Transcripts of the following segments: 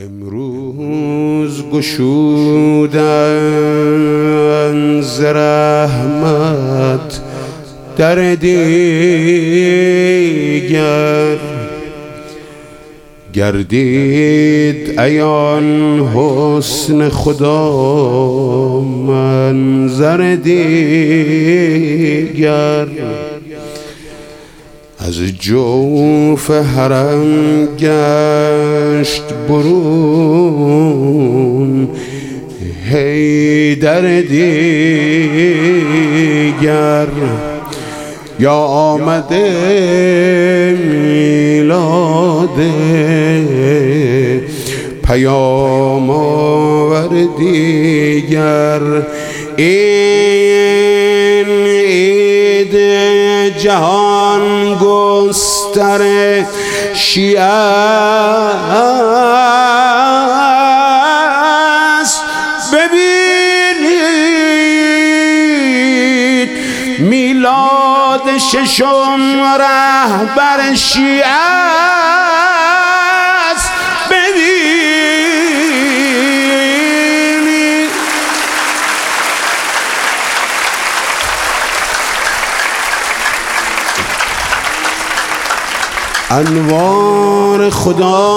امروز گشودن ز رحمت در دیگر، گردید عیان حسن خدا منظر دیگر. از جوف حرم گشت برون حیدر دیگر، یا آمده میلاد پیام آور دیگر. این عید جهان گستر شیعه است، ببینید میلاد ششم رهبر شیعه است. ببینید انوار خدا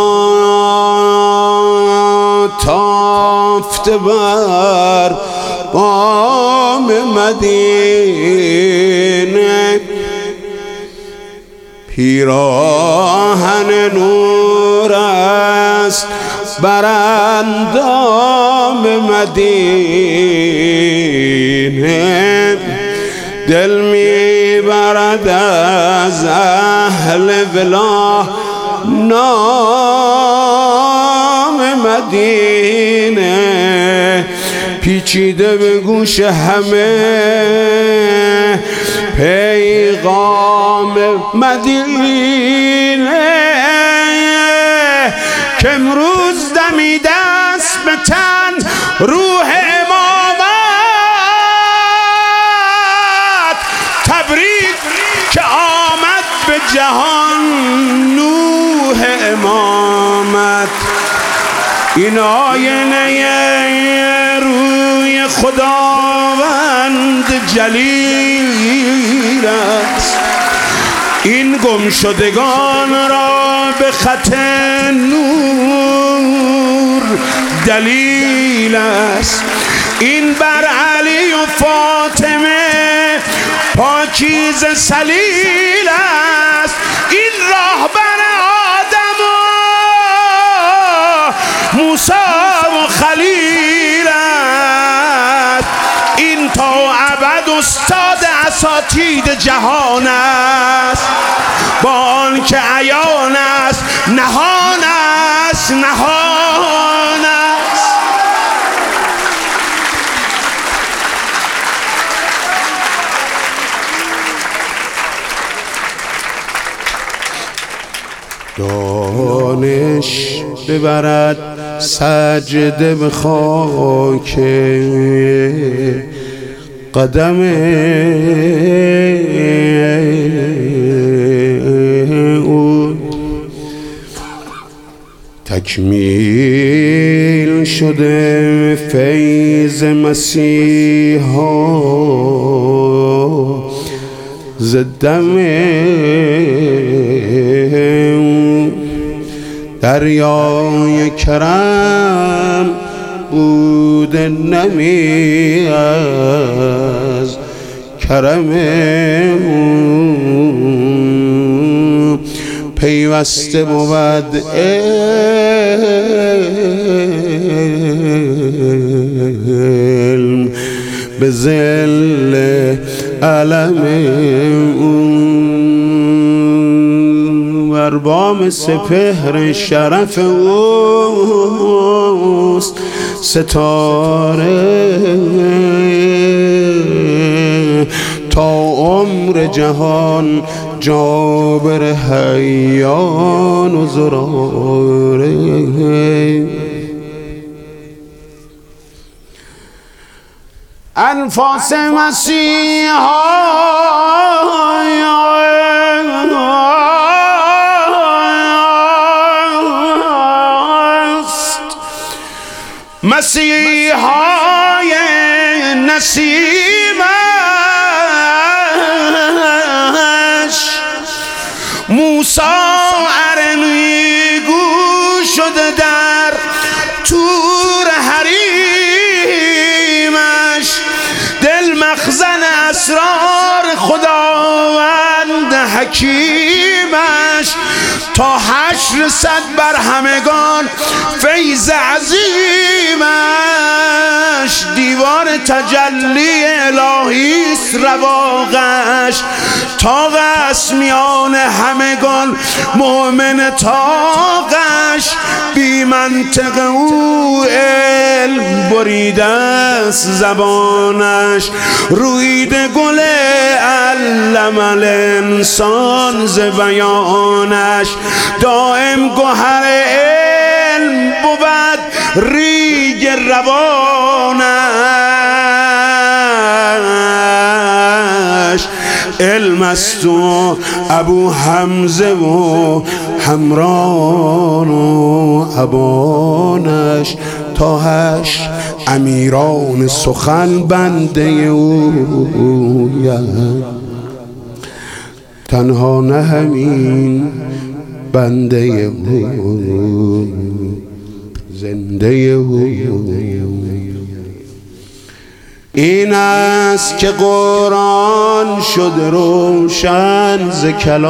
تافته بر بام مدینه، پیراهن نور است بر اندام مدینه، دل میبرد از اهل ولا نام مدینه، پیچیده به گوش همه پیغام مدینه، که امروز دمیده است به تن روح امامت، تبریک که آمد به جهان نوح امامت. این آینه روی خداوند جلیل است، این گمشدگان را به خط نور دلیل است، این بر علی و فاطمه پاکیزه سلیل است، این راهبر آدم و موسی و خلیل است، این تا ابد استاد اساتید جهان است، با آن که عیان است نهان است، نهان است. دانش ببرد سجده به خاک قدم او، تکمیل شده فیض مسیحا ز دم دریای کرم بوده نمی از کرم او، پیوسته بود علم به ذل علم او، بر بام سپهر شرف اوست ستاره، تا عمر جهان جابر حیان و زراره. انفاس مسیحا مسیحای نسیمش موسی ارنیگو شده در تور حریمش، دل مخزن اسرار خداوند حکیمش، تا حشر صد بر همگان فیض عظیمش، دیوار تجلی الهیست رواقش، تاقش میان همگان مؤمن تاقش، بی منطق او علم بریده است زبانش، رویده گل علم الانسان ز بیانش، دائم گوهر علم بود ریگ روانش، علم است و ابو حمزه و حمران و ابانش، تاهش امیران سخن بنده اویم، تنها نه همین بنده او زنده او. این است که قرآن شد روشن ز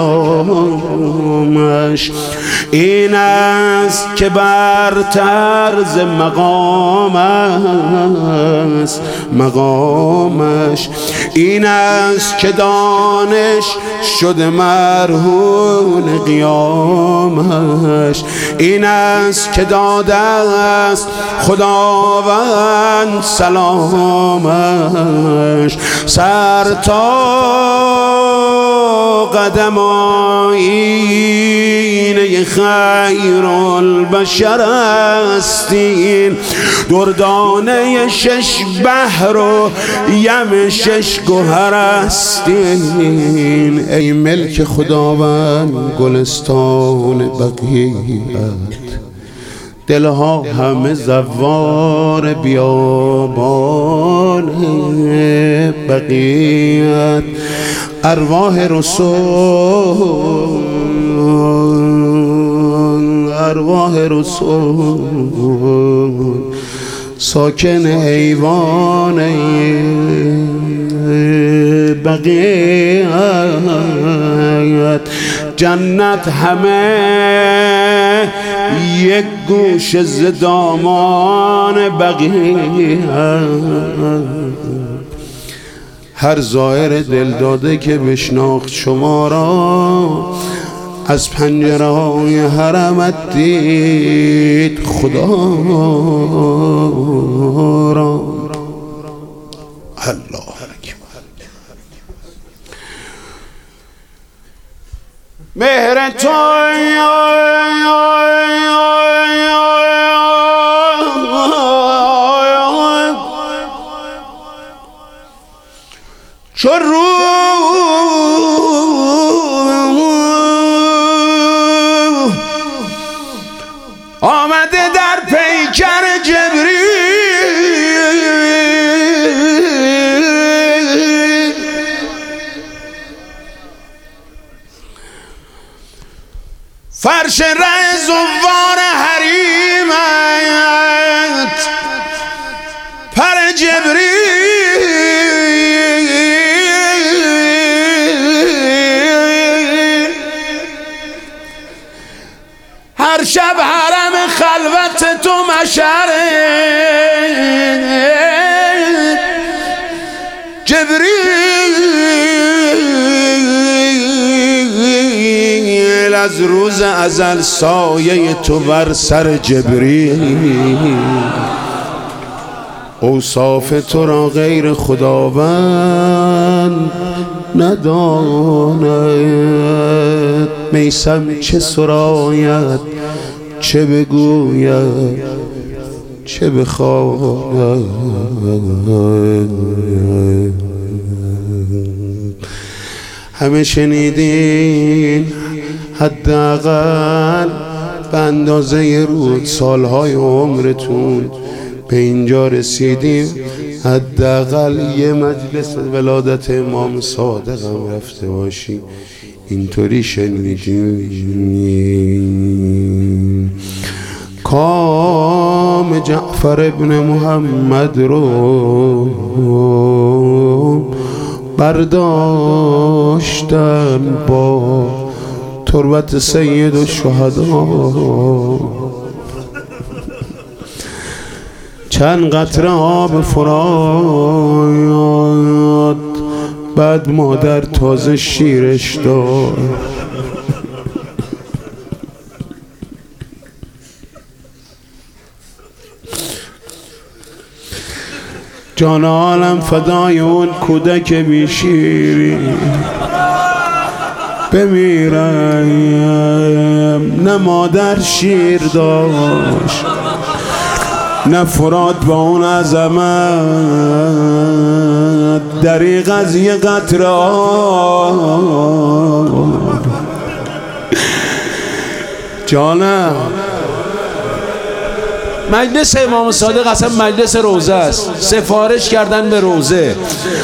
کلامش، این است که برتر ز مقام است مقامش، این است که دانش شد مرهون قیامش، این است که داده است خداوند سلامش، سر تا قدم آیینه خیر البشر استین، دردانه شش بحر و یم شش گوهر استین، ای ملک خداوند گلستان بقیت، دلها همه زوار بیابان بقیت، ارواح رسول ساکن ایوان بقیت، جنت همه یک گوش ز دامان بقیت، هر زائر دل داده که بشناخت شما را، از پنجره های حرمت دید خدا را. الله مهر تو چو روح آمده در پیکر جبریل، فرش ره زوار حریمت پر جبریل، هر شب حرم خلوت تو مشره جبریل، از روز ازل سایه تو بر سر جبریل، اوصاف تو را غیر خداوند نداند، میسم چه سراید چه بگوید چه بخواند، همه شنیدین حداقل به اندازه رود سالهای عمرتون به اینجا رسیدیم، حداقل یه مجلس ولادت امام صادق هم رفته باشی. اینطوری شنیدیم کام جعفر ابن محمد رو برداشتن با تربت سید الشهدا، چند قطره آب فرات، بعد مادر تازه شیرش داد. جان عالم فدای اون کودک بی شیری، بمیرم نه مادر شیر داشت نه فرات با اون عظمت، دریغ از یه قطره آب. جانم مجلس امام صادق اصلا مجلس روزه است، سفارش کردن به روزه.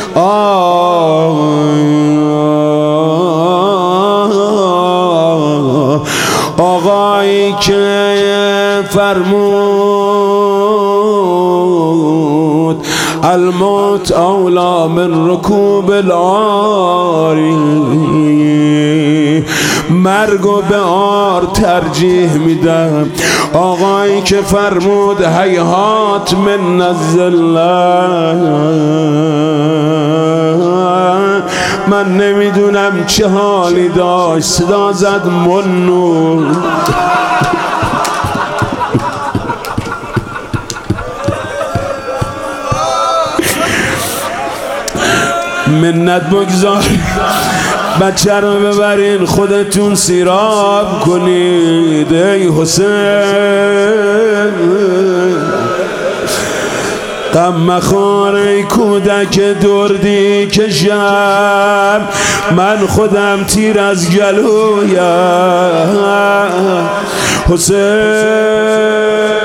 آقایی که فرمود الموت اولا من رکوب العاری، مرگو به آر ترجیح میدم. آقایی که فرمود هیهات من الذله، من نمیدونم چه حالی داشت، صدا زد منو. منت بگذار بچه رو ببرین خودتون سیراب کنید. ای حسین غم مخور ای کودک دردی کشم، من خودم تیر از گلویم. حسین